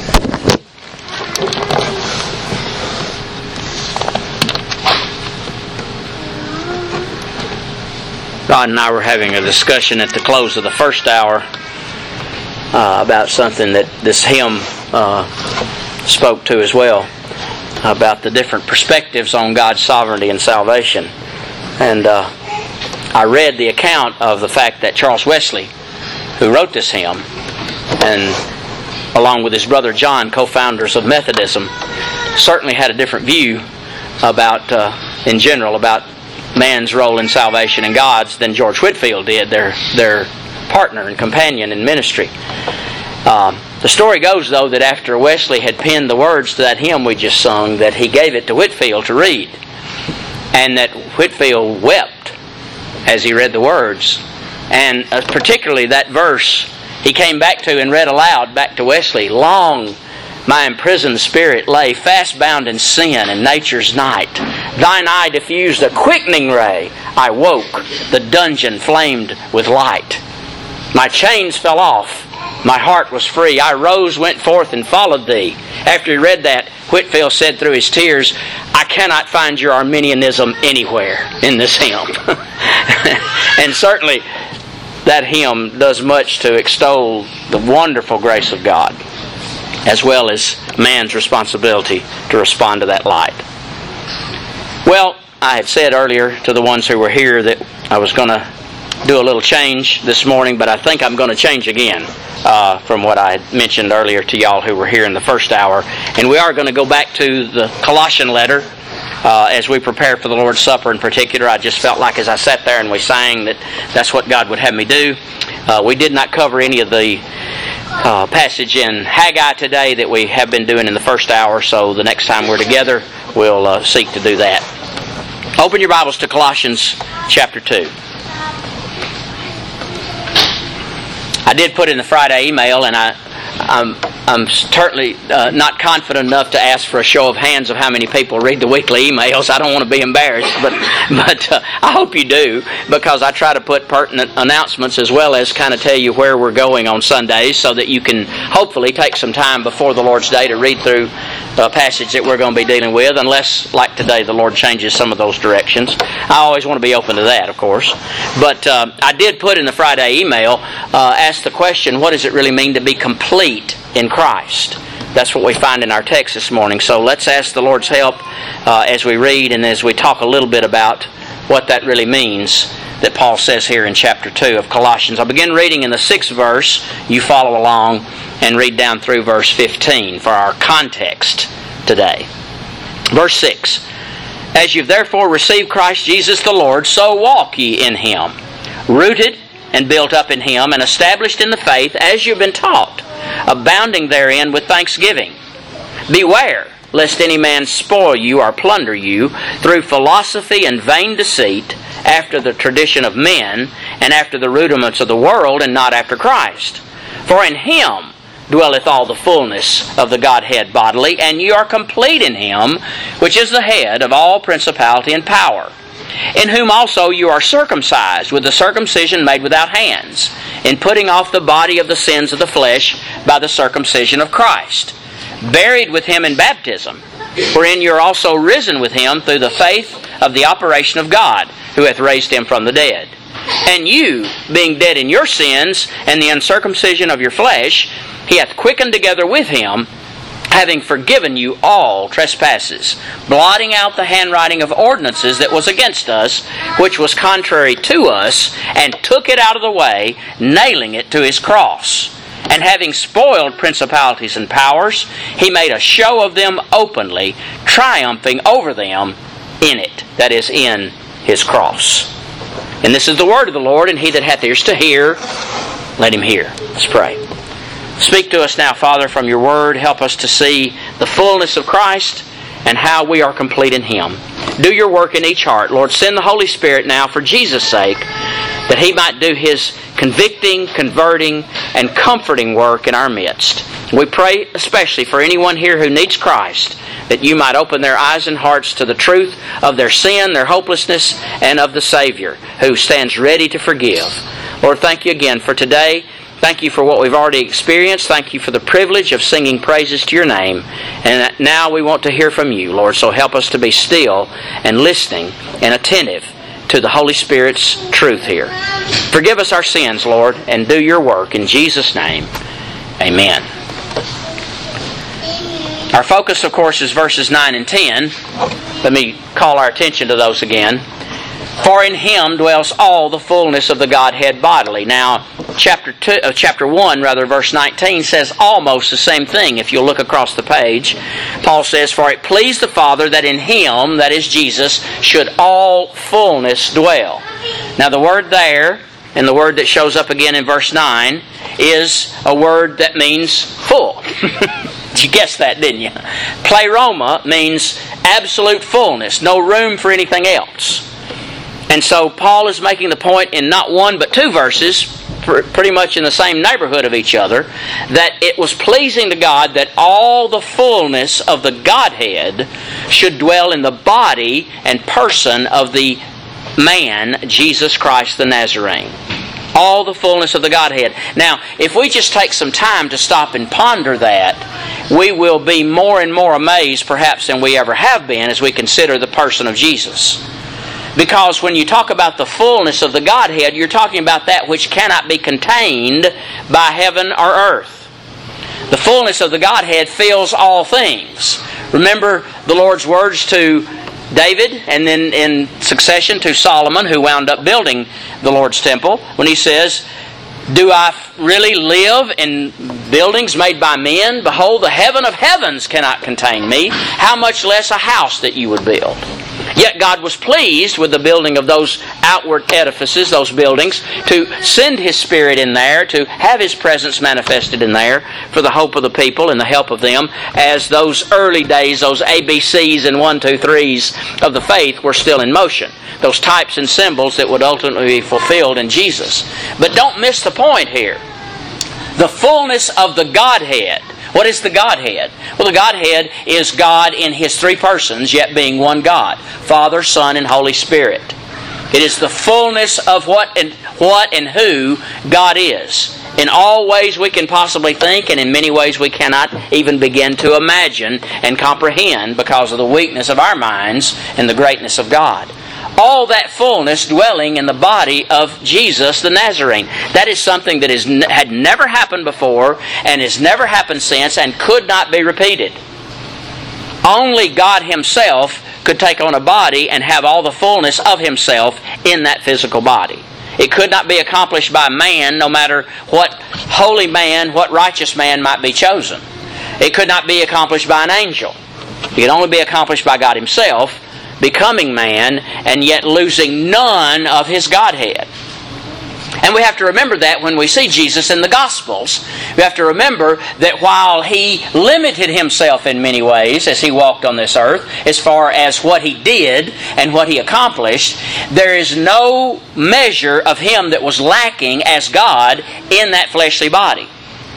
Rod and I were having a discussion at the close of the first hour about something that this hymn spoke to as well, about the different perspectives on God's sovereignty and salvation. And I read the account of the fact that Charles Wesley, who wrote this hymn, and along with his brother John, co-founders of Methodism, certainly had a different view about, in general, about man's role in salvation and God's than George Whitefield did, their partner and companion in ministry. The story goes, though, that after Wesley had penned the words to that hymn we just sung, that he gave it to Whitefield to read, and that Whitefield wept as he read the words. And particularly that verse he came back to and read aloud back to Wesley. Long my imprisoned spirit lay, fast bound in sin and nature's night. Thine eye diffused a quickening ray. I woke, the dungeon flamed with light. My chains fell off, my heart was free. I rose, went forth, and followed thee. After he read that, Whitefield said through his tears, I cannot find your Arminianism anywhere in this hymn. And certainly that hymn does much to extol the wonderful grace of God, as well as man's responsibility to respond to that light. Well, I had said earlier to the ones who were here that I was going to do a little change this morning, but I think I'm going to change again from what I had mentioned earlier to y'all who were here in the first hour. And we are going to go back to the Colossian letter as we prepare for the Lord's Supper in particular. I just felt like as I sat there and we sang that that's what God would have me do. We did not cover any of the passage in Haggai today that we have been doing in the first hour, so the next time we're together we'll seek to do that. Open your Bibles to Colossians chapter 2. I did put in the Friday email, and I'm certainly not confident enough to ask for a show of hands of how many people read the weekly emails. I don't want to be embarrassed, but I hope you do, because I try to put pertinent announcements as well as kind of tell you where we're going on Sundays, so that you can hopefully take some time before the Lord's Day to read through a passage that we're going to be dealing with, unless, like today, the Lord changes some of those directions. I always want to be open to that, of course. But I did put in the Friday email, ask the question, what does it really mean to be complete in Christ? That's what we find in our text this morning. So let's ask the Lord's help as we read and as we talk a little bit about what that really means that Paul says here in chapter 2 of Colossians. I'll begin reading in the 6th verse. You follow along and read down through verse 15 for our context today. Verse 6. As you've therefore received Christ Jesus the Lord, so walk ye in Him, rooted and built up in Him, and established in the faith as you've been taught, abounding therein with thanksgiving. Beware, lest any man spoil you or plunder you through philosophy and vain deceit, after the tradition of men, and after the rudiments of the world, and not after Christ. For in Him dwelleth all the fullness of the Godhead bodily, and ye are complete in Him, which is the head of all principality and power. In whom also you are circumcised with the circumcision made without hands, in putting off the body of the sins of the flesh by the circumcision of Christ, buried with Him in baptism, wherein you are also risen with Him through the faith of the operation of God, who hath raised Him from the dead. And you, being dead in your sins and the uncircumcision of your flesh, He hath quickened together with Him, having forgiven you all trespasses, blotting out the handwriting of ordinances that was against us, which was contrary to us, and took it out of the way, nailing it to His cross. And having spoiled principalities and powers, He made a show of them openly, triumphing over them in it, that is, in His cross. And this is the word of the Lord, and he that hath ears to hear, let him hear. Let's pray. Speak to us now, Father, from your word. Help us to see the fullness of Christ and how we are complete in Him. Do your work in each heart. Lord, send the Holy Spirit now for Jesus' sake, that He might do His convicting, converting, and comforting work in our midst. We pray especially for anyone here who needs Christ, that you might open their eyes and hearts to the truth of their sin, their hopelessness, and of the Savior who stands ready to forgive. Lord, thank you again for today. Thank you for what we've already experienced. Thank you for the privilege of singing praises to your name. And now we want to hear from you, Lord. So help us to be still and listening and attentive to the Holy Spirit's truth here. Forgive us our sins, Lord, and do your work. In Jesus' name, amen. Our focus, of course, is verses 9 and 10. Let me call our attention to those again. For in Him dwells all the fullness of the Godhead bodily. Now, chapter 1, verse 19 says almost the same thing. If you'll look across the page, Paul says, For it pleased the Father that in Him, that is Jesus, should all fullness dwell. Now, the word there, and the word that shows up again in verse 9, is a word that means full. You guessed that, didn't you? Pleroma means absolute fullness, no room for anything else. And so Paul is making the point in not one but two verses, pretty much in the same neighborhood of each other, that it was pleasing to God that all the fullness of the Godhead should dwell in the body and person of the man, Jesus Christ the Nazarene. All the fullness of the Godhead. Now, if we just take some time to stop and ponder that, we will be more and more amazed, perhaps, than we ever have been as we consider the person of Jesus. Because when you talk about the fullness of the Godhead, you're talking about that which cannot be contained by heaven or earth. The fullness of the Godhead fills all things. Remember the Lord's words to David, and then in succession to Solomon, who wound up building the Lord's temple, when he says, Do I really live in buildings made by men? Behold, the heaven of heavens cannot contain me. How much less a house that you would build? Yet God was pleased with the building of those outward edifices, those buildings, to send His Spirit in there, to have His presence manifested in there for the hope of the people and the help of them, as those early days, those ABCs and 1, 2, 3s of the faith were still in motion. Those types and symbols that would ultimately be fulfilled in Jesus. But don't miss the point here. The fullness of the Godhead. What is the Godhead? Well, the Godhead is God in His three persons, yet being one God. Father, Son, and Holy Spirit. It is the fullness of what and who God is. In all ways we can possibly think, and in many ways we cannot even begin to imagine and comprehend because of the weakness of our minds and the greatness of God. All that fullness dwelling in the body of Jesus the Nazarene. That is something that had never happened before and has never happened since and could not be repeated. Only God Himself could take on a body and have all the fullness of Himself in that physical body. It could not be accomplished by man, no matter what holy man, what righteous man might be chosen. It could not be accomplished by an angel. It could only be accomplished by God Himself, becoming man and yet losing none of His Godhead. And we have to remember that when we see Jesus in the Gospels. We have to remember that while He limited Himself in many ways as He walked on this earth, as far as what He did and what He accomplished, there is no measure of Him that was lacking as God in that fleshly body.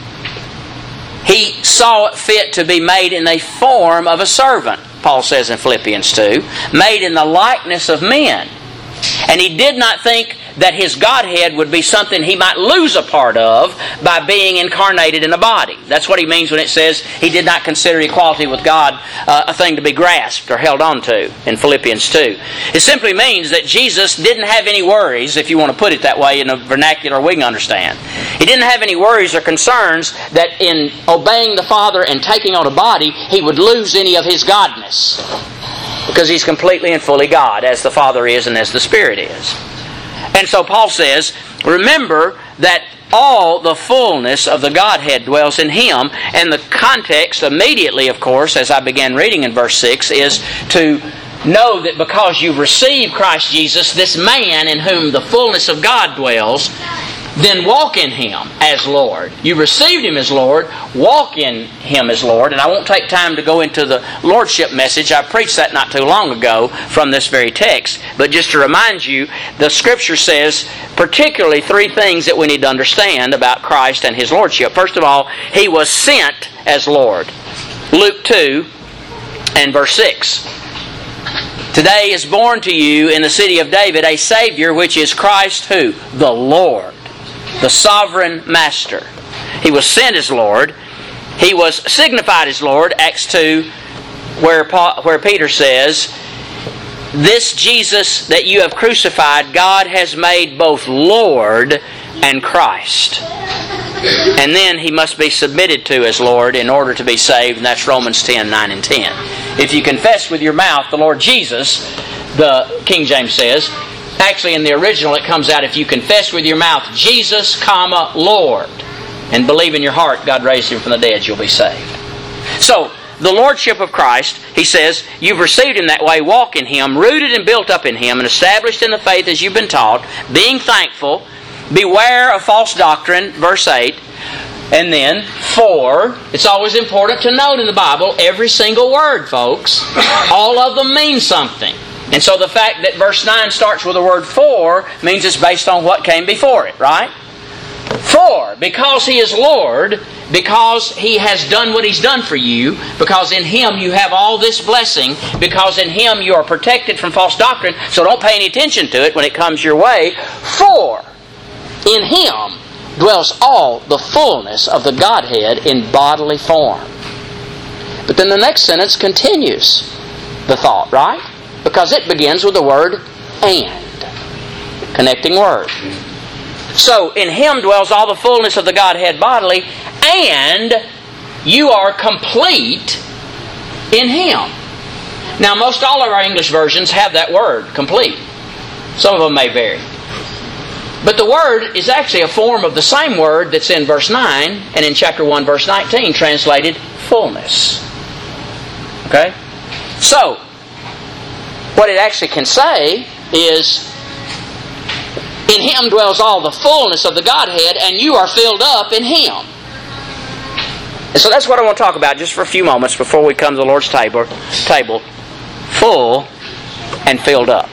He saw it fit to be made in the form of a servant, Paul says in Philippians 2, made in the likeness of men. And He did not think that His Godhead would be something He might lose a part of by being incarnated in a body. That's what He means when it says He did not consider equality with God a thing to be grasped or held on to in Philippians 2. It simply means that Jesus didn't have any worries, if you want to put it that way in a vernacular we can understand. He didn't have any worries or concerns that in obeying the Father and taking on a body, He would lose any of His godness. Because He's completely and fully God, as the Father is and as the Spirit is. And so Paul says, remember that all the fullness of the Godhead dwells in Him. And the context immediately, of course, as I began reading in verse 6, is to know that because you've received Christ Jesus, this man in whom the fullness of God dwells, then walk in Him as Lord. You received Him as Lord, walk in Him as Lord. And I won't take time to go into the Lordship message. I preached that not too long ago from this very text. But just to remind you, the Scripture says particularly three things that we need to understand about Christ and His Lordship. First of all, He was sent as Lord. Luke 2 and verse 6. Today is born to you in the city of David a Savior, which is Christ who? The Lord. the sovereign master. He was sent as Lord. He was signified as Lord, Acts 2, where Peter says, "This Jesus that you have crucified, God has made both Lord and Christ." And then He must be submitted to as Lord in order to be saved, and that's Romans 10, 9 and 10. If you confess with your mouth the Lord Jesus, the King James says, actually in the original it comes out, if you confess with your mouth Jesus, Lord, and believe in your heart God raised Him from the dead, you'll be saved. So, the Lordship of Christ, he says, you've received in that way, walk in Him, rooted and built up in Him, and established in the faith as you've been taught, being thankful, beware of false doctrine, verse 8, and then, for, it's always important to note in the Bible, every single word, folks, all of them mean something. And so the fact that verse 9 starts with the word for means it's based on what came before it, right? For, because He is Lord, because He has done what He's done for you, because in Him you have all this blessing, because in Him you are protected from false doctrine, so don't pay any attention to it when it comes your way. For, in Him dwells all the fullness of the Godhead in bodily form. But then the next sentence continues the thought, right? Because it begins with the word and. Connecting word. So, in Him dwells all the fullness of the Godhead bodily, and you are complete in Him. Now, most all of our English versions have that word, complete. Some of them may vary. But the word is actually a form of the same word that's in verse 9 and in chapter 1, verse 19, translated fullness. Okay? So, what it actually can say is, in Him dwells all the fullness of the Godhead, and you are filled up in Him. And so that's what I want to talk about just for a few moments before we come to the Lord's table. Full and filled up.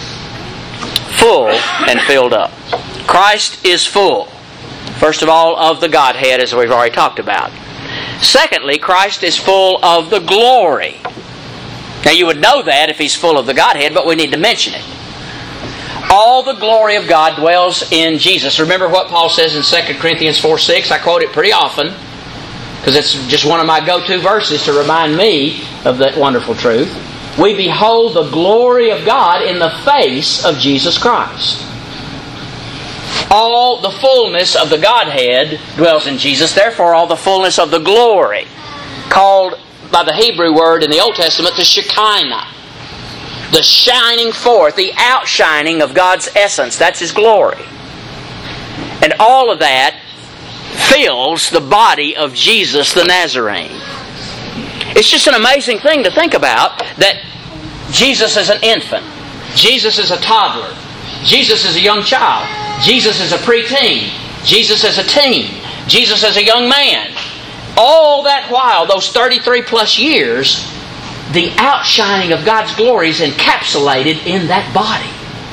Full and filled up. Christ is full, first of all, of the Godhead, as we've already talked about. Secondly, Christ is full of the glory. Now you would know that if He's full of the Godhead, but we need to mention it. All the glory of God dwells in Jesus. Remember what Paul says in 2 Corinthians 4:6? I quote it pretty often, because it's just one of my go-to verses to remind me of that wonderful truth. We behold the glory of God in the face of Jesus Christ. All the fullness of the Godhead dwells in Jesus. Therefore, all the fullness of the glory, called by the Hebrew word in the Old Testament the Shekinah. The shining forth, the outshining of God's essence. That's His glory. And all of that fills the body of Jesus the Nazarene. It's just an amazing thing to think about that Jesus is an infant. Jesus is a toddler. Jesus is a young child. Jesus is a preteen. Jesus is a teen. Jesus is a young man. All that while, those 33 plus years, the outshining of God's glory is encapsulated in that body.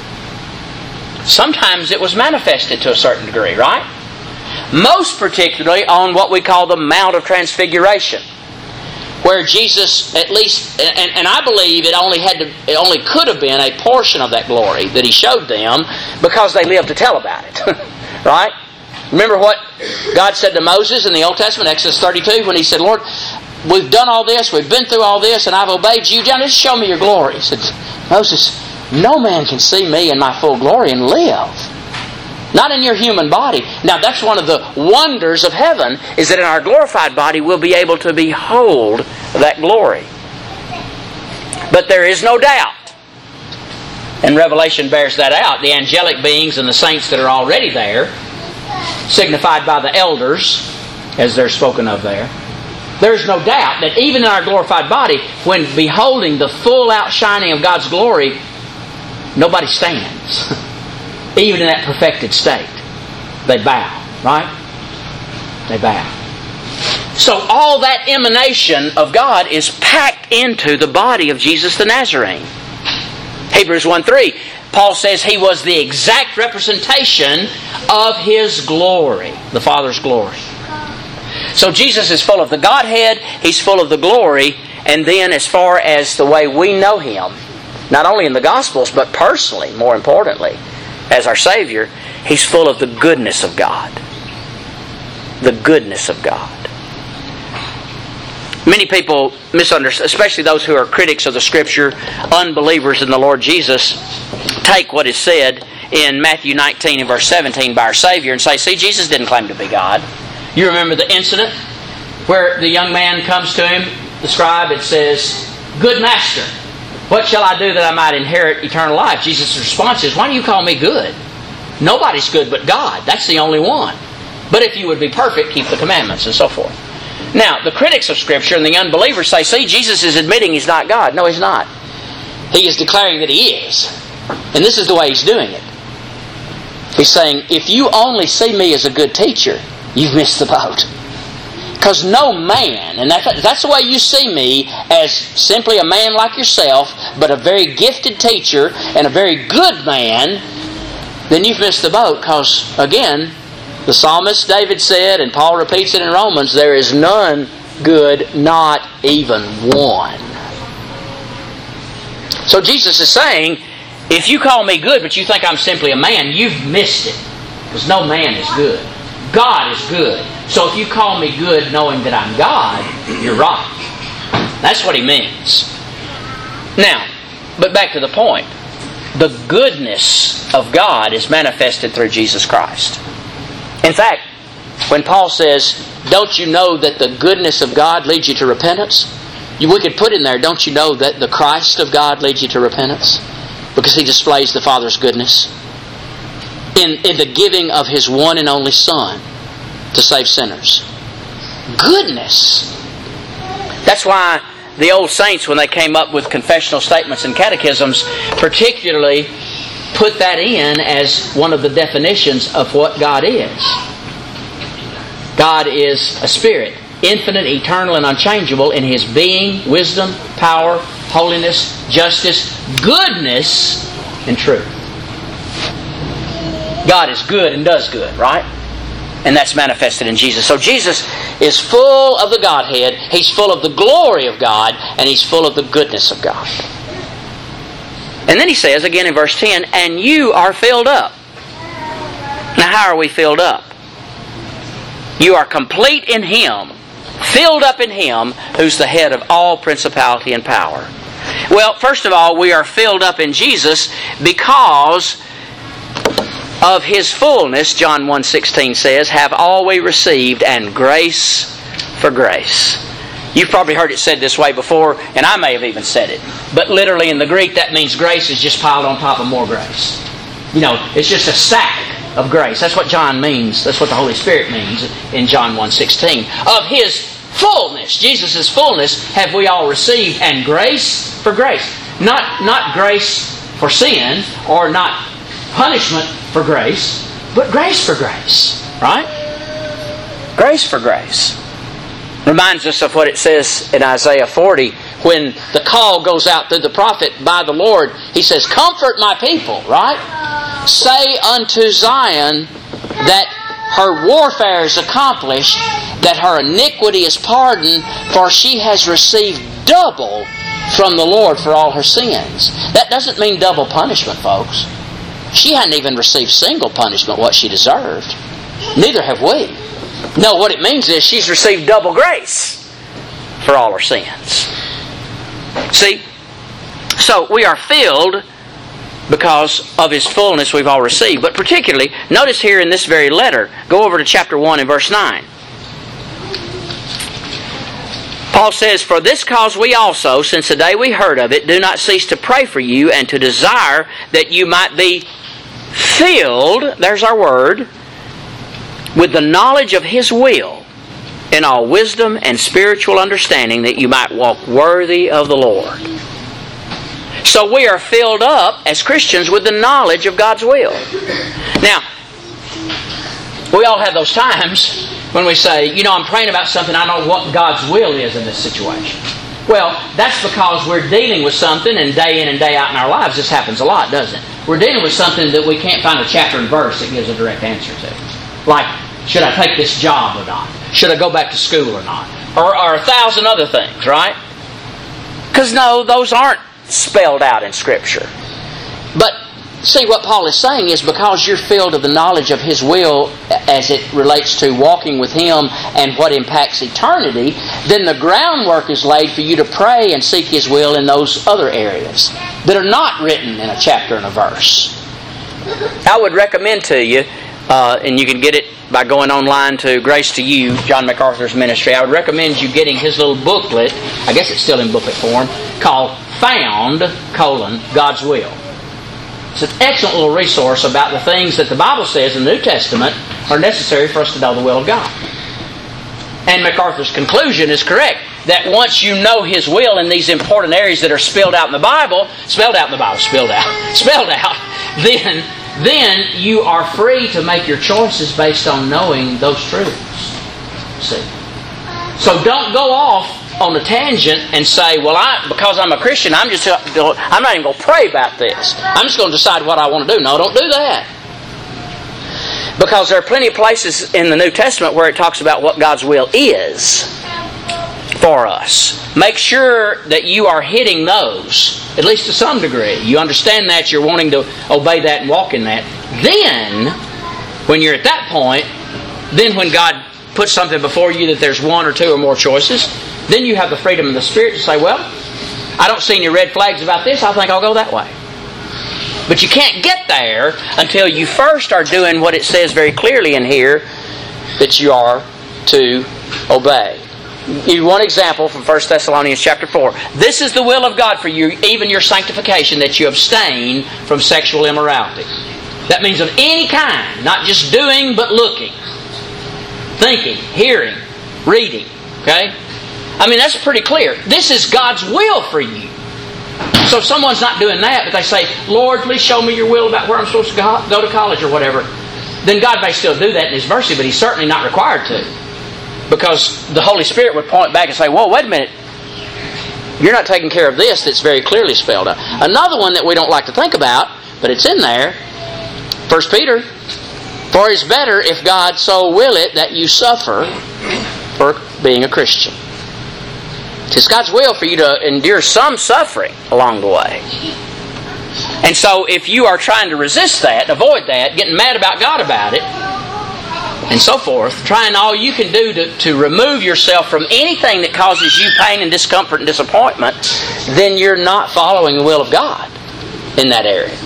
Sometimes it was manifested to a certain degree, right? Most particularly on what we call the Mount of Transfiguration, where Jesus, at least, and I believe it only could have been a portion of that glory that He showed them because they lived to tell about it. Right? Remember what God said to Moses in the Old Testament, Exodus 32, when He said, Lord, we've done all this, we've been through all this, and I've obeyed you. Now just show me your glory. He said, Moses, no man can see me in my full glory and live. Not in your human body. Now that's one of the wonders of heaven, is that in our glorified body we'll be able to behold that glory. But there is no doubt, and Revelation bears that out, the angelic beings and the saints that are already there, signified by the elders, as they're spoken of there, there's no doubt that even in our glorified body, when beholding the full outshining of God's glory, nobody stands. Even in that perfected state. They bow, right? They bow. So all that emanation of God is packed into the body of Jesus the Nazarene. Hebrews 1:3, Paul says He was the exact representation of His glory, the Father's glory. So Jesus is full of the Godhead, He's full of the glory, and then as far as the way we know Him, not only in the Gospels, but personally, more importantly, as our Savior, He's full of the goodness of God. The goodness of God. Many people misunderstand, especially those who are critics of the Scripture, unbelievers in the Lord Jesus, take what is said in Matthew 19 and verse 17 by our Savior and say, see, Jesus didn't claim to be God. You remember the incident where the young man comes to him, the scribe, and says, good master, what shall I do that I might inherit eternal life? Jesus' response is, why do you call me good? Nobody's good but God. That's the only one. But if you would be perfect, keep the commandments, and so forth. Now, the critics of Scripture and the unbelievers say, see, Jesus is admitting He's not God. No, He's not. He is declaring that He is. And this is the way He's doing it. He's saying, if you only see me as a good teacher, you've missed the boat. Because no man, and that's the way you see me, as simply a man like yourself, but a very gifted teacher and a very good man, then you've missed the boat. Because, again, the psalmist David said, and Paul repeats it in Romans, there is none good, not even one. So Jesus is saying, if you call me good, but you think I'm simply a man, you've missed it. Because no man is good. God is good. So if you call me good knowing that I'm God, you're right. That's what He means. Now, but back to the point. The goodness of God is manifested through Jesus Christ. In fact, when Paul says, don't you know that the goodness of God leads you to repentance? We could put in there, don't you know that the Christ of God leads you to repentance? Because He displays the Father's goodness in the giving of His one and only Son to save sinners. Goodness. That's why the old saints, when they came up with confessional statements and catechisms, particularly put that in as one of the definitions of what God is. God is a Spirit, infinite, eternal, and unchangeable in His being, wisdom, power, holiness, justice, goodness, and truth. God is good and does good, right? And that's manifested in Jesus. So Jesus is full of the Godhead, He's full of the glory of God, and He's full of the goodness of God. And then He says, again in verse 10, and you are filled up. Now how are we filled up? You are complete in Him, filled up in Him, who's the head of all principality and power. Well, first of all, we are filled up in Jesus because of His fullness, John 1:16 says, have all we received, and grace for grace. You've probably heard it said this way before, and I may have even said it. But literally in the Greek, that means grace is just piled on top of more grace. You know, it's just a stack of grace. That's what John means. That's what the Holy Spirit means in John 1:16. Of His fullness, Jesus' fullness, have we all received, and grace for grace. Not grace for sin, or not punishment for grace, but grace for grace. Right? Grace for grace. Reminds us of what it says in Isaiah 40 when the call goes out through the prophet by the Lord. He says, comfort my people, right? Say unto Zion that her warfare is accomplished, that her iniquity is pardoned, for she has received double from the Lord for all her sins. That doesn't mean double punishment, folks. She hadn't even received single punishment what she deserved. Neither have we. No, what it means is she's received double grace for all her sins. See? So we are filled because of His fullness we've all received. But particularly, notice here in this very letter, go over to chapter 1 and verse 9. Paul says, for this cause we also, since the day we heard of it, do not cease to pray for you and to desire that you might be filled, there's our word, with the knowledge of His will in all wisdom and spiritual understanding, that you might walk worthy of the Lord. So we are filled up as Christians with the knowledge of God's will. Now, we all have those times when we say, I'm praying about something, I know what God's will is in this situation. Well, that's because we're dealing with something, and day in and day out in our lives, this happens a lot, doesn't it? We're dealing with something that we can't find a chapter and verse that gives a direct answer to. Like, should I take this job or not? Should I go back to school or not? Or 1,000 other things, right? Because no, those aren't spelled out in Scripture. But See, what Paul is saying is because you're filled with the knowledge of His will as it relates to walking with Him and what impacts eternity, then the groundwork is laid for you to pray and seek His will in those other areas that are not written in a chapter and a verse. I would recommend to you, and you can get it by going online to Grace to You, John MacArthur's ministry. I would recommend you getting his little booklet, I guess it's still in booklet form, called Found, God's Will. It's an excellent little resource about the things that the Bible says in the New Testament are necessary for us to know the will of God. And MacArthur's conclusion is correct, that once you know His will in these important areas that are spelled out, then you are free to make your choices based on knowing those truths. See? So don't go off on a tangent and say, well, because I'm a Christian, I'm not even going to pray about this. I'm just going to decide what I want to do. No, don't do that. Because there are plenty of places in the New Testament where it talks about what God's will is for us. Make sure that you are hitting those, at least to some degree. You understand that, you're wanting to obey that and walk in that. Then, when you're at that point, then when God puts something before you that there's one or two or more choices, then you have the freedom of the Spirit to say, well, I don't see any red flags about this, I think I'll go that way. But you can't get there until you first are doing what it says very clearly in here that you are to obey. One example from 1 Thessalonians chapter 4. This is the will of God for you, even your sanctification, that you abstain from sexual immorality. That means of any kind, not just doing but looking, thinking, hearing, reading. Okay? I mean, that's pretty clear. This is God's will for you. So if someone's not doing that, but they say, Lord, please show me your will about where I'm supposed to go to college or whatever, then God may still do that in His mercy, but He's certainly not required to. Because the Holy Spirit would point back and say, whoa, wait a minute. You're not taking care of this that's very clearly spelled out. Another one that we don't like to think about, but it's in there, 1 Peter, for it's better if God so will it that you suffer for being a Christian. It's God's will for you to endure some suffering along the way. And so if you are trying to resist that, avoid that, getting mad about God about it, and so forth, trying all you can do to remove yourself from anything that causes you pain and discomfort and disappointment, then you're not following the will of God in that area.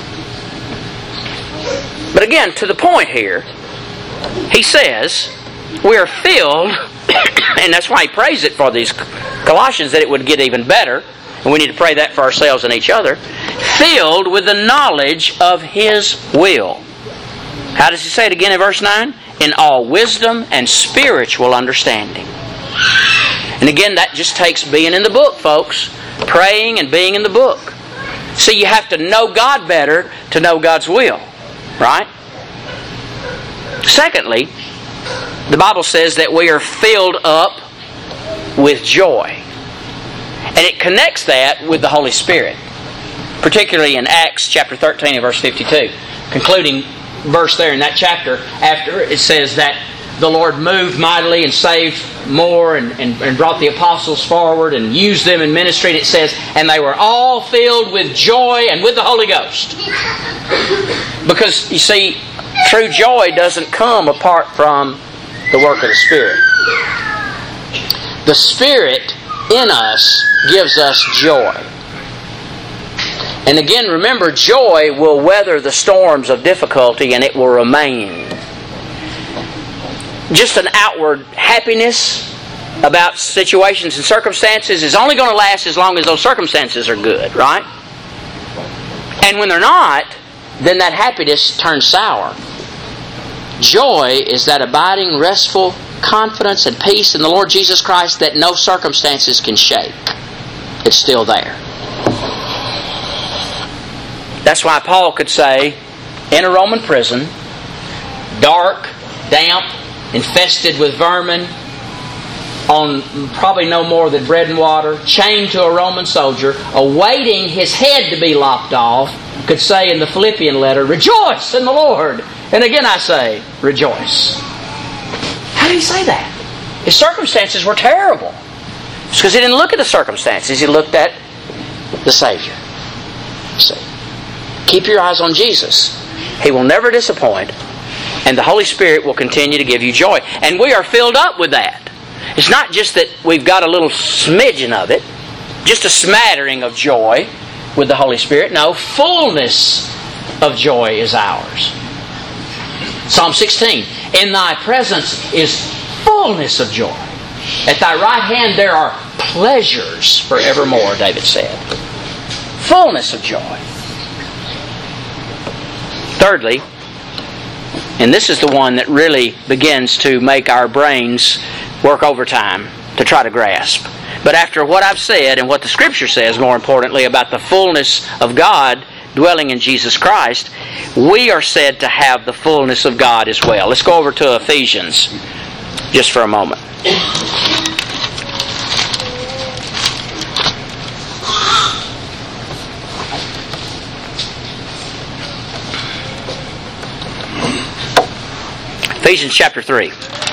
But again, to the point here, he says, we are filled, and that's why he prays it for these Colossians, that it would get even better, and we need to pray that for ourselves and each other, filled with the knowledge of His will. How does he say it again in verse 9? In all wisdom and spiritual understanding. And again, that just takes being in the book, folks. Praying and being in the book. See, you have to know God better to know God's will. Right? Secondly, the Bible says that we are filled up with joy. And it connects that with the Holy Spirit. Particularly in Acts chapter 13 and verse 52. Concluding verse there in that chapter, after it says that the Lord moved mightily and saved more and brought the apostles forward and used them in ministry. And it says, and they were all filled with joy and with the Holy Ghost. Because, you see, true joy doesn't come apart from the work of the Spirit. The Spirit in us gives us joy. And again, remember, joy will weather the storms of difficulty and it will remain. Just an outward happiness about situations and circumstances is only going to last as long as those circumstances are good, right? And when they're not, then that happiness turns sour. Joy is that abiding, restful confidence and peace in the Lord Jesus Christ that no circumstances can shake. It's still there. That's why Paul could say, in a Roman prison, dark, damp, infested with vermin, on probably no more than bread and water, chained to a Roman soldier, awaiting his head to be lopped off, could say in the Philippian letter, rejoice in the Lord. And again I say, rejoice. How did he say that? His circumstances were terrible. It's because he didn't look at the circumstances. He looked at the Savior. See? Keep your eyes on Jesus. He will never disappoint. And the Holy Spirit will continue to give you joy. And we are filled up with that. It's not just that we've got a little smidgen of it, just a smattering of joy with the Holy Spirit. No, fullness of joy is ours. Psalm 16, in Thy presence is fullness of joy. At Thy right hand there are pleasures forevermore, David said. Fullness of joy. Thirdly, and this is the one that really begins to make our brains work overtime to try to grasp. But after what I've said and what the Scripture says, more importantly, about the fullness of God dwelling in Jesus Christ, we are said to have the fullness of God as well. Let's go over to Ephesians just for a moment. Ephesians chapter 3.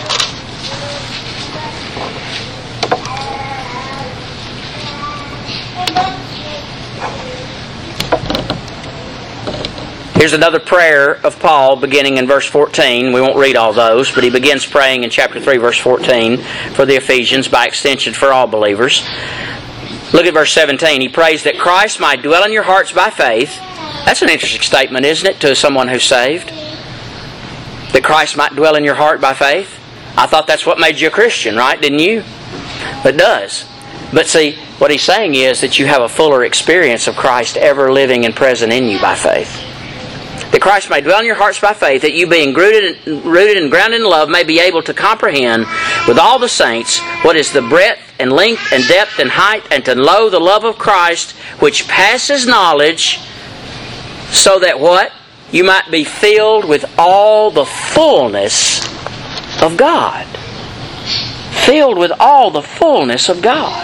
Here's another prayer of Paul beginning in verse 14. We won't read all those, but he begins praying in chapter 3, verse 14 for the Ephesians, by extension for all believers. Look at verse 17. He prays that Christ might dwell in your hearts by faith. That's an interesting statement, isn't it, to someone who's saved? That Christ might dwell in your heart by faith? I thought that's what made you a Christian, right? Didn't you? It does. But see, what he's saying is that you have a fuller experience of Christ ever living and present in you by faith. That Christ may dwell in your hearts by faith, that you being rooted and grounded in love may be able to comprehend with all the saints what is the breadth and length and depth and height, and to know the love of Christ which passes knowledge, so that what? You might be filled with all the fullness of God. Filled with all the fullness of God.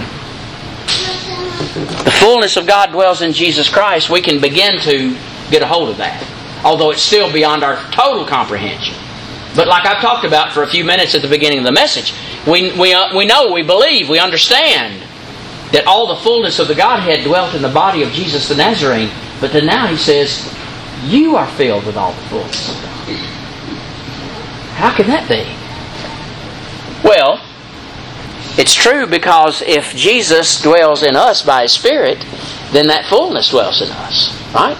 The fullness of God dwells in Jesus Christ. We can begin to get a hold of that, although it's still beyond our total comprehension. But like I've talked about for a few minutes at the beginning of the message, we know, we believe, we understand that all the fullness of the Godhead dwelt in the body of Jesus the Nazarene. But then now he says, you are filled with all the fullness of God. How can that be? Well, it's true, because if Jesus dwells in us by His Spirit, then that fullness dwells in us. Right?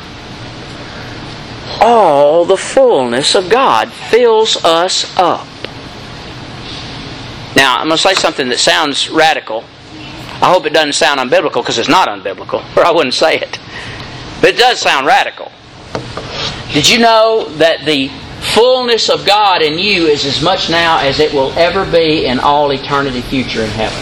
All the fullness of God fills us up. Now, I'm going to say something that sounds radical. I hope it doesn't sound unbiblical, because it's not unbiblical, or I wouldn't say it. But it does sound radical. Did you know that the fullness of God in you is as much now as it will ever be in all eternity future in heaven?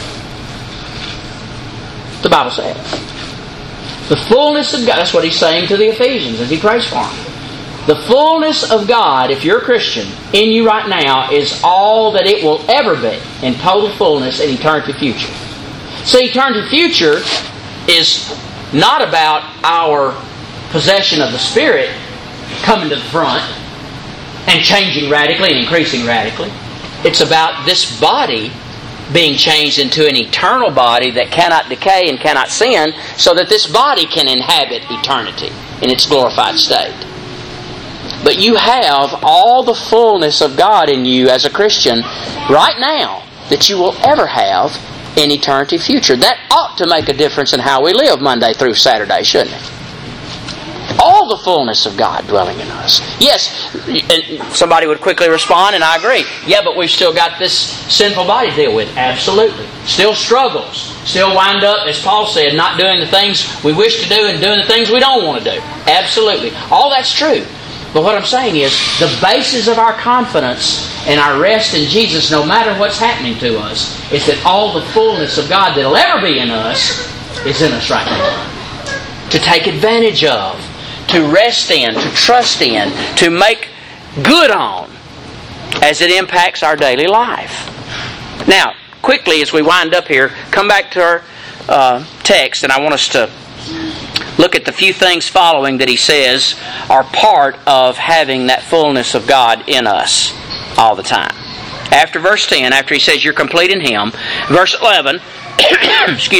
The Bible says. The fullness of God, that's what he's saying to the Ephesians as he prays for them. The fullness of God, if you're a Christian, in you right now is all that it will ever be in total fullness in eternity future. See, eternity future is not about our possession of the Spirit coming to the front and changing radically and increasing radically. It's about this body being changed into an eternal body that cannot decay and cannot sin, so that this body can inhabit eternity in its glorified state. But you have all the fullness of God in you as a Christian right now that you will ever have in eternity future. That ought to make a difference in how we live Monday through Saturday, shouldn't it? All the fullness of God dwelling in us. Yes, and somebody would quickly respond, and I agree. Yeah, but we've still got this sinful body to deal with. Absolutely. Still struggles. Still wind up, as Paul said, not doing the things we wish to do and doing the things we don't want to do. Absolutely. All that's true. But what I'm saying is, the basis of our confidence and our rest in Jesus, no matter what's happening to us, is that all the fullness of God that'll ever be in us is in us right now. To take advantage of, to rest in, to trust in, to make good on as it impacts our daily life. Now, quickly as we wind up here, come back to our text, and I want us to look at the few things following that he says are part of having that fullness of God in us all the time. After verse 10, after he says you're complete in Him, verse 11, excuse me,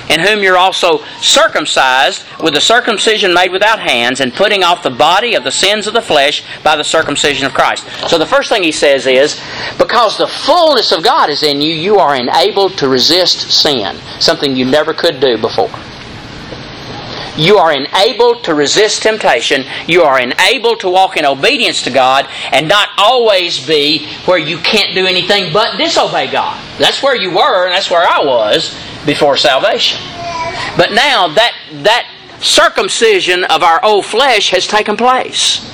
in whom you're also circumcised with the circumcision made without hands, and putting off the body of the sins of the flesh by the circumcision of Christ. So the first thing he says is, because the fullness of God is in you, you are enabled to resist sin, something you never could do before. You are enabled to resist temptation. You are enabled to walk in obedience to God and not always be where you can't do anything but disobey God. That's where you were, and that's where I was before salvation. But now that circumcision of our old flesh has taken place.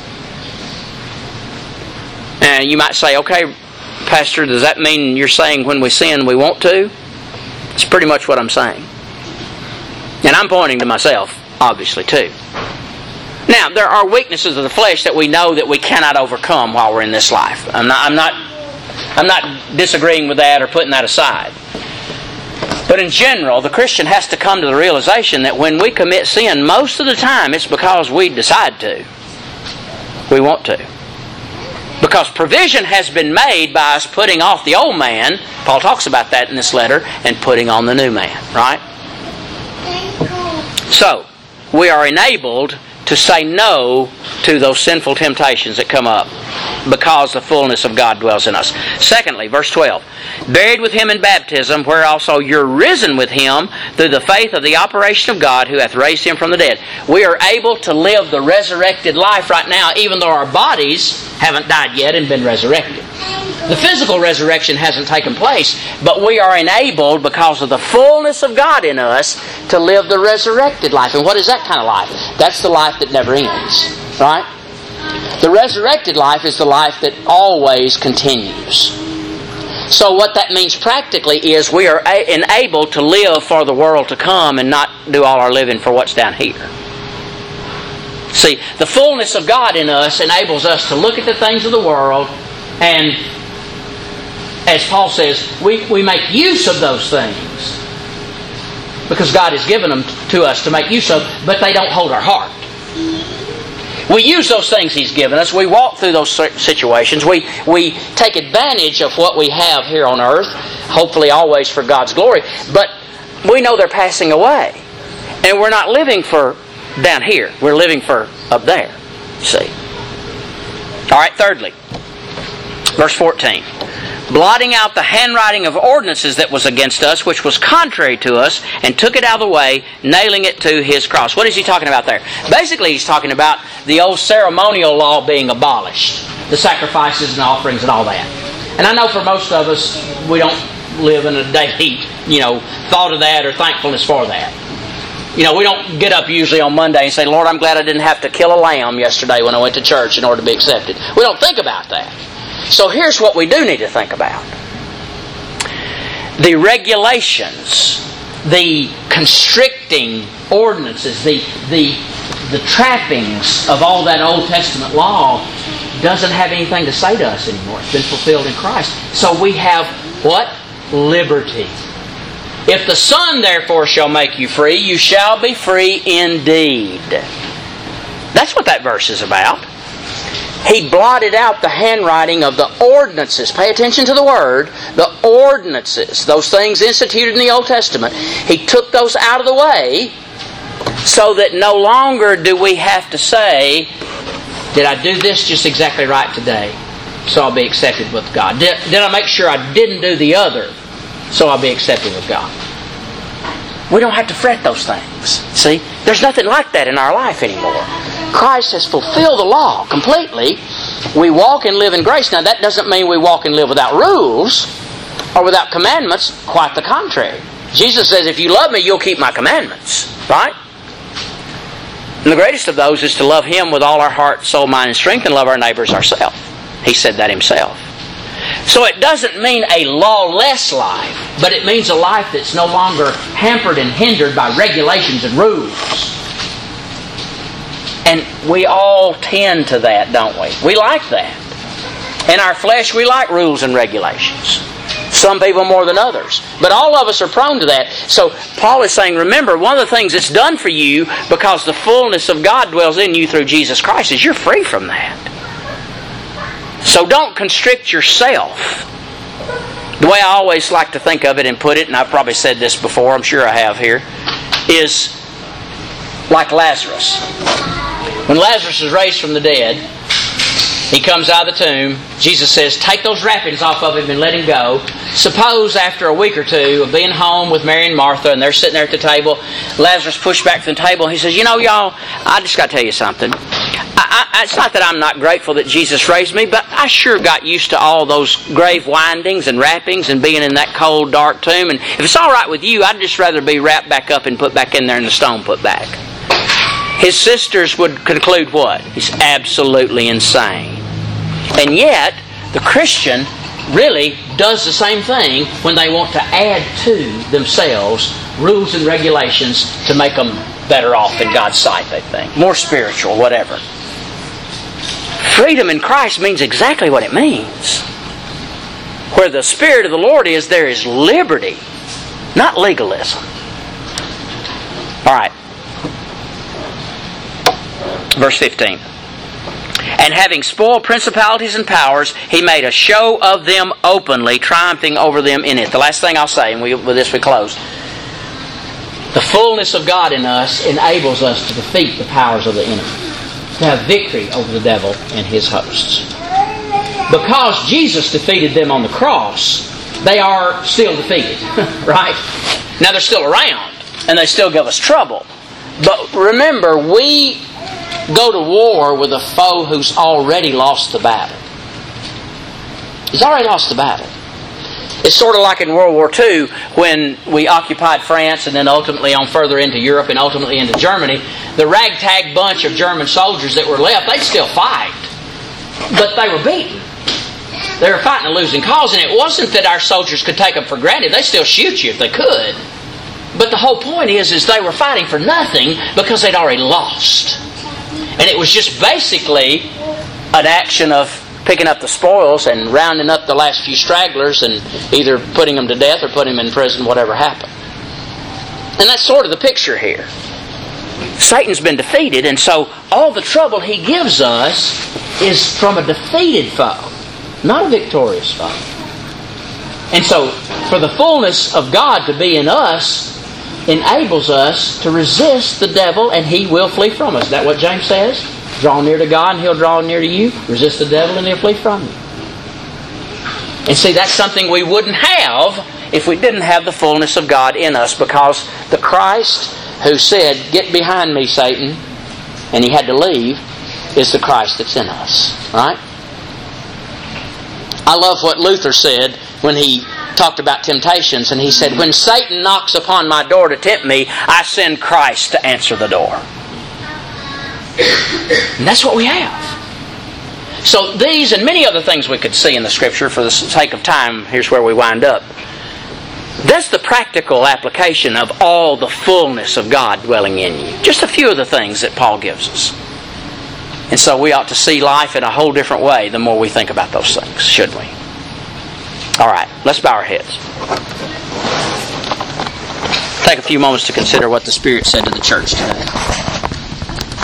And you might say, okay, Pastor, does that mean you're saying when we sin we want to? It's pretty much what I'm saying. And I'm pointing to myself, obviously, too. Now, there are weaknesses of the flesh that we know that we cannot overcome while we're in this life. I'm not disagreeing with that or putting that aside. But in general, the Christian has to come to the realization that when we commit sin, most of the time it's because we decide to. We want to. Because provision has been made by us putting off the old man, Paul talks about that in this letter, and putting on the new man, right? So, we are enabled to say no to those sinful temptations that come up because the fullness of God dwells in us. Secondly, verse 12, buried with Him in baptism, where also you're risen with Him through the faith of the operation of God who hath raised Him from the dead. We are able to live the resurrected life right now, even though our bodies haven't died yet and been resurrected. The physical resurrection hasn't taken place, but we are enabled, because of the fullness of God in us, to live the resurrected life. And what is that kind of life? That's the life that never ends, right? The resurrected life is the life that always continues. So what that means practically is we are enabled to live for the world to come and not do all our living for what's down here. See, the fullness of God in us enables us to look at the things of the world, and as Paul says, we make use of those things because God has given them to us to make use of, but they don't hold our heart. We use those things He's given us. We walk through those situations. We take advantage of what we have here on earth, hopefully always for God's glory. But we know they're passing away. And we're not living for down here. We're living for up there. See? All right, thirdly, verse 14. Blotting out the handwriting of ordinances that was against us, which was contrary to us, and took it out of the way, nailing it to His cross. What is he talking about there? Basically, he's talking about the old ceremonial law being abolished. The sacrifices and offerings and all that. And I know for most of us, we don't live in a daily, thought of that or thankfulness for that. We don't get up usually on Monday and say, Lord, I'm glad I didn't have to kill a lamb yesterday when I went to church in order to be accepted. We don't think about that. So here's what we do need to think about. The regulations, the constricting ordinances, the trappings of all that Old Testament law doesn't have anything to say to us anymore. It's been fulfilled in Christ. So we have what? Liberty. If the Son therefore shall make you free, you shall be free indeed. That's what that verse is about. He blotted out the handwriting of the ordinances. Pay attention to the word. The ordinances. Those things instituted in the Old Testament. He took those out of the way so that no longer do we have to say, did I do this just exactly right today? So I'll be accepted with God. Did I make sure I didn't do the other? So I'll be accepted with God. We don't have to fret those things. See? There's nothing like that in our life anymore. Christ has fulfilled the law completely. We walk and live in grace. Now that doesn't mean we walk and live without rules or without commandments. Quite the contrary. Jesus says, if you love me, you'll keep my commandments. Right? And the greatest of those is to love Him with all our heart, soul, mind, and strength, and love our neighbors ourselves. He said that Himself. So it doesn't mean a lawless life, but it means a life that's no longer hampered and hindered by regulations and rules. And we all tend to that, don't we? We like that. In our flesh, we like rules and regulations. Some people more than others. But all of us are prone to that. So Paul is saying, remember, one of the things that's done for you because the fullness of God dwells in you through Jesus Christ is you're free from that. So don't constrict yourself The way I always like to think of it and put it, and I've probably said this before, I'm sure I have here, is like Lazarus. When Lazarus is raised from the dead, he comes out of the tomb. Jesus says, take those wrappings off of him and let him go. Suppose after a week or two of being home with Mary and Martha, and they're sitting there at the table, Lazarus pushed back from the table and he says, you know, y'all, I just got to tell you something. It's not that I'm not grateful that Jesus raised me, but I sure got used to all those grave windings and wrappings and being in that cold, dark tomb. And if it's all right with you, I'd just rather be wrapped back up and put back in there and the stone put back. His sisters would conclude what? He's absolutely insane. And yet, the Christian really does the same thing when they want to add to themselves rules and regulations to make them better off in God's sight, they think. More spiritual, whatever. Freedom in Christ means exactly what it means. Where the Spirit of the Lord is, there is liberty, not legalism. All right. Verse 15. And having spoiled principalities and powers, He made a show of them openly, triumphing over them in it. The last thing I'll say, and with this we close. The fullness of God in us enables us to defeat the powers of the enemy, to have victory over the devil and his hosts. Because Jesus defeated them on the cross, they are still defeated, right? Now they're still around, and they still give us trouble. But remember, we go to war with a foe who's already lost the battle. He's already lost the battle. It's sort of like in World War II when we occupied France and then ultimately on further into Europe and ultimately into Germany. The ragtag bunch of German soldiers that were left, they'd still fight. But they were beaten. They were fighting a losing cause, and it wasn't that our soldiers could take them for granted. They still shoot you if they could. But the whole point is they were fighting for nothing because they'd already lost. And it was just basically an action of picking up the spoils and rounding up the last few stragglers and either putting them to death or putting them in prison, whatever happened. And that's sort of the picture here. Satan's been defeated, and so all the trouble he gives us is from a defeated foe, not a victorious foe. And so, for the fullness of God to be in us enables us to resist the devil, and he will flee from us. Is that what James says? Draw near to God and He'll draw near to you. Resist the devil and He'll flee from you. And see, that's something we wouldn't have if we didn't have the fullness of God in us, because the Christ who said, get behind me, Satan, and He had to leave, is the Christ that's in us. Right? I love what Luther said when he talked about temptations, and he said, when Satan knocks upon my door to tempt me, I send Christ to answer the door. And that's what we have. So these and many other things we could see in the Scripture, for the sake of time, here's where we wind up. That's the practical application of all the fullness of God dwelling in you. Just a few of the things that Paul gives us. And so we ought to see life in a whole different way the more we think about those things, shouldn't we? All right, let's bow our heads. Take a few moments to consider what the Spirit said to the church today.